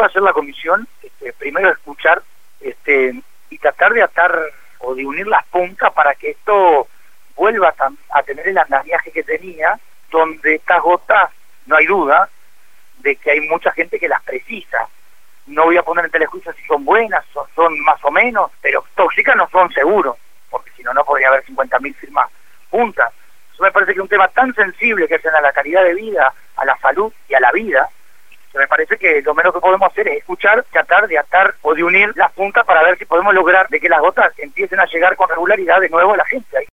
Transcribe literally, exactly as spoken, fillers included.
puede hacer la comisión, este, primero escuchar este, y tratar de atar o de unir las puntas para que esto vuelva a, a tener el andamiaje que tenía, donde estas gotas, no hay duda de que hay mucha gente que las precisa. No voy a poner en telejuicio si son buenas, son, son más o menos, pero tóxicas no son seguro, porque si no, no podría haber cincuenta mil firmas juntas. Eso me parece que es un tema tan sensible que hacen a la calidad de vida, a la salud y a la vida, que me parece que lo menos que podemos hacer es escuchar, tratar de atar o de unir las puntas para ver si podemos lograr de que las gotas empiecen a llegar con regularidad de nuevo a la gente.